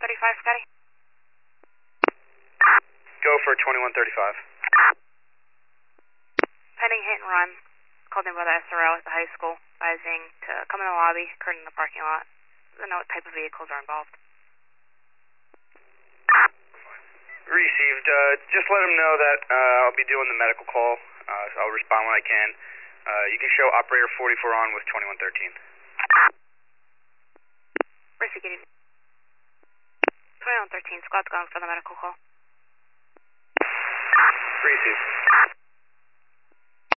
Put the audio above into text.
2135, Scotty. Go for 2135. Pending hit and run. Called in by the SRO at the high school, advising to come in the lobby, occurred in the parking lot. Doesn't know what type of vehicles are involved. Received. Just let him know that I'll be doing the medical call, so I'll respond when I can. You can show operator 44 on with 2113. Mercy, good evening. 2113, squad's going for the medical call. Received.